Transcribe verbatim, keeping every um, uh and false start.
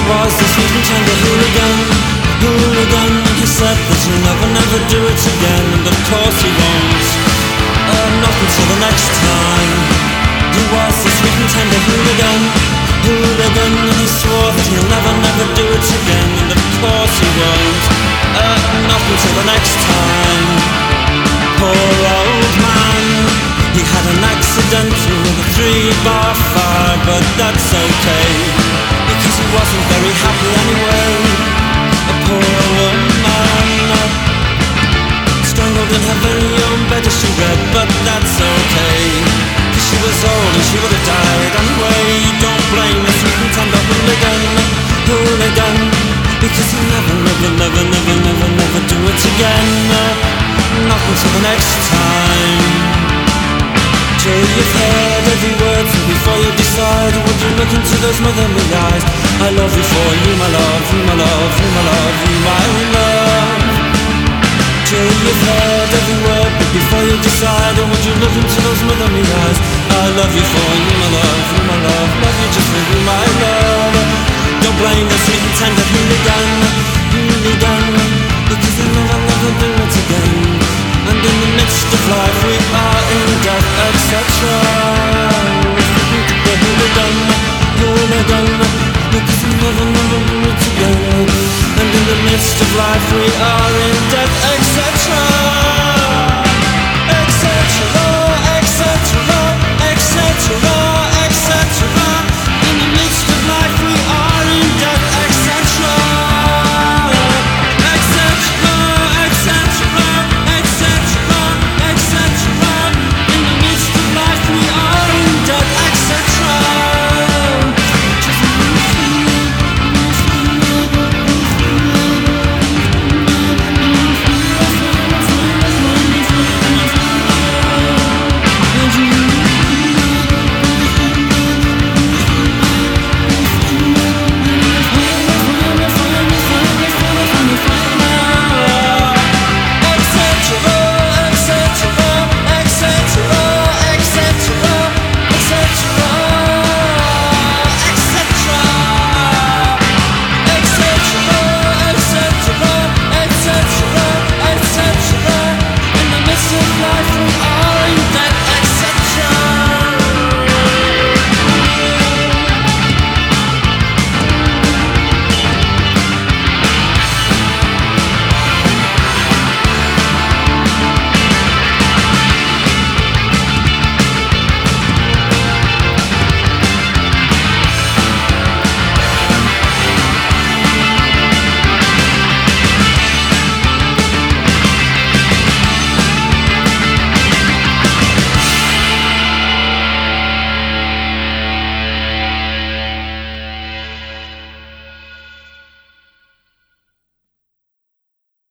was the sweet and tender hooligan, hooligan. He said that he'll never, never do it again, and of course he won't. Uh, not until the next time. He was the sweet and tender hooligan, hooligan. And he swore that he'll never, never do it again, and of course he won't. Uh, not until the next time. Poor old man, he had an accident with a three-bar fire, but that's okay, because he wasn't very happy anyway. A poor woman, strangled in her very own bed as she read, but that's okay, cause she was old and she would have died anyway. Don't blame the sweet and tender hooligan, hooligan, because he'll never, never, never, never, never, never do it again. Not until the next time. Till you've heard every word, so before you decide, would you look into those motherly eyes? I love you for you, my love, you, my love, you, my love, you, my love. Till you've heard every word, but before you decide, would you look into those motherly eyes? I love you for you, my love, you, my love, love you just for you, my love. Don't blame the sweet and tender